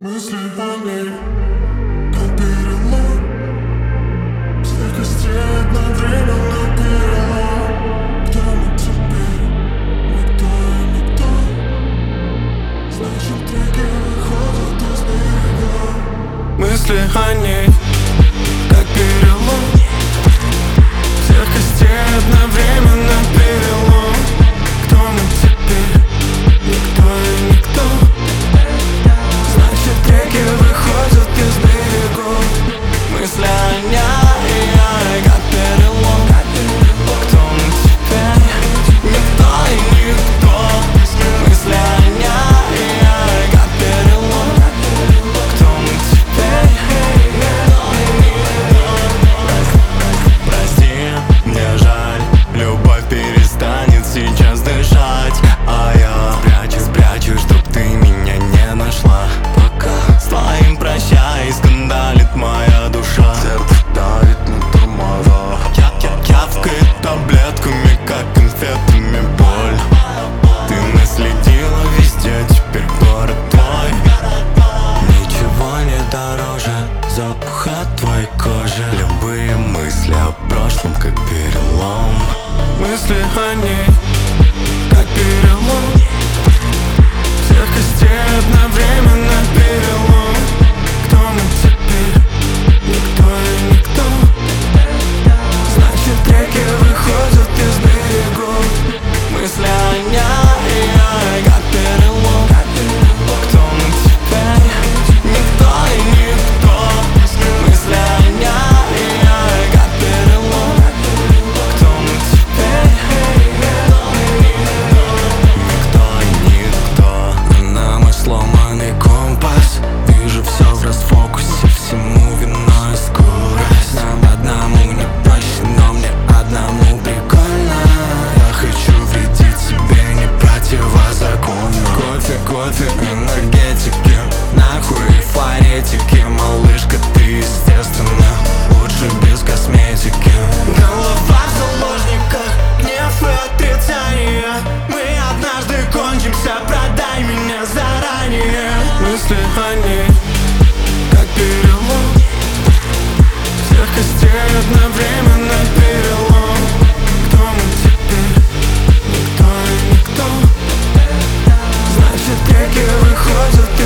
Мысли о ней, как перелом. Всех костей одновременно перелом. Кто мы теперь? Никто и никто. Значит, реки выходят из берега. Мысли о ней, как перелом. Всех костей одновременно перелом. Кто мы теперь? Никто и никто. Значит, реки выходят из берегов. Мысли о ней, как перелом. Кто мы теперь? Никто и никто. Мысли о ней, как перелом. Кто мы теперь? Прости, мне жаль, любовь перестанет сейчас дышать. А я спрячу, чтоб ты меня не нашла. Пока с твоим прощай скандалит моя душа. Сердце давит на тормозах. Тявкает таблетками, как конфетами боль. Ты наследила везде, теперь город твой. Ничего не дороже запаха твоей кожи. Любые мысли о прошлом, как перелом. Мысли о ней, как перелом. Всех костей одновременно перелом. Кто мы теперь? Никто и никто. Значит, реки выходят из берегов. Мысли о ней, как перелом. Кто мы теперь? Никто и никто. Мысли о ней, как перелом. Кто мы теперь? Никто и никто. На мой сломанный компас вижу все в расфокусе, всему виной скорость. Нам одному не проще, но мне одному прикольно. Я хочу вредить себе не противозаконно. Кофе, энергетики, нахуй фаретики. Малышка, ты естественно лучше без косметики. Голова в заложниках, гнев и отрицание. Мы однажды кончимся, продай меня заранее. Мысли о ней, как перелом. Всех костей одновременно перелом. Кто мы теперь? Никто и никто. Значит, реки выходят